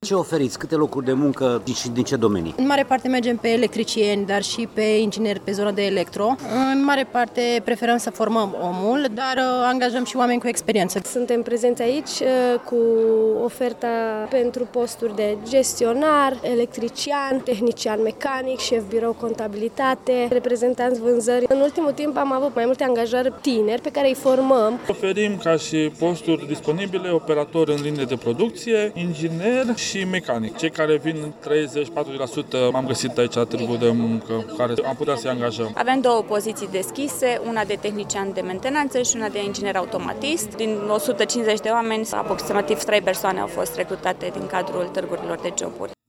ce oferiți? Câte locuri de muncă și din ce domenii? În mare parte mergem pe electricieni, dar și pe ingineri pe zona de electro. În mare parte preferăm să formăm omul, dar angajăm și oameni cu experiență. Suntem prezenți aici cu oferta pentru posturi de gestionar, electrician, tehnician mecanic, șef birou contabilitate, reprezentanți vânzări. În ultimul timp am avut mai multe angajări tineri pe care îi formăm. Oferim ca și posturi disponibile operator în linie de producție, inginer și mecanic. Cei care vin 30-40% am găsit aici la Târgu de Muncă, care am putea să-i angajăm. Avem două poziții deschise, una de tehnician de mentenanță și una de inginer automatist. Din 150 de oameni, aproximativ 3 persoane au fost recrutate din cadrul târgurilor de joburi.